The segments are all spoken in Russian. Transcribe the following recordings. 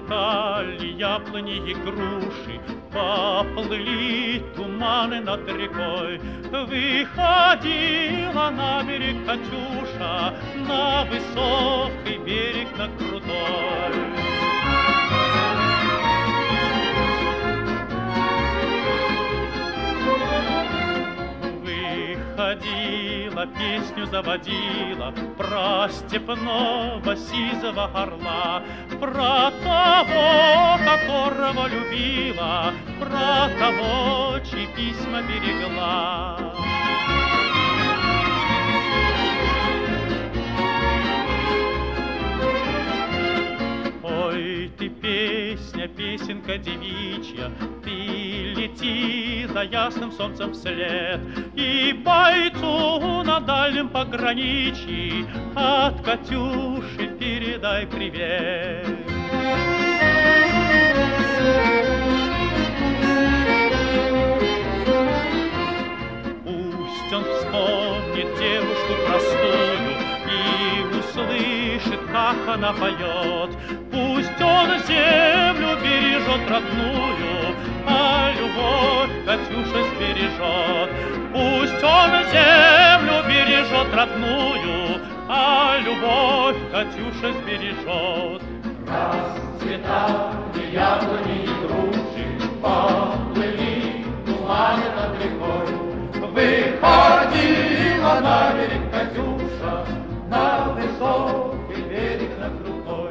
Расцветали яблони и груши, поплыли туманы над рекой. Выходила на берег Катюша, на высокий берег, на крутой. Выходила, песню заводила про степного сизого орла, про того, которого любила, про того, чьи письма берегла. Ой, ты песня, песенка девичья, ты лети за ясным солнцем вслед, и бойцу на дальнем пограничье от Катюши передай привет. Пусть он вспомнит девушку простую и услышит, как она поет. Пусть он землю бережет родную, а любовь Катюша сбережет. Пусть он землю бережет родную, а любовь Катюша сбережет. Расцветали яблони и груши, поплыли туманы над рекой. Выходила на берег Катюша, на высокий берег, на крутой.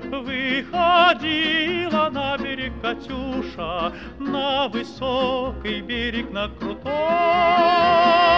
Выходила на берег Катюша, на высокий берег, на крутой.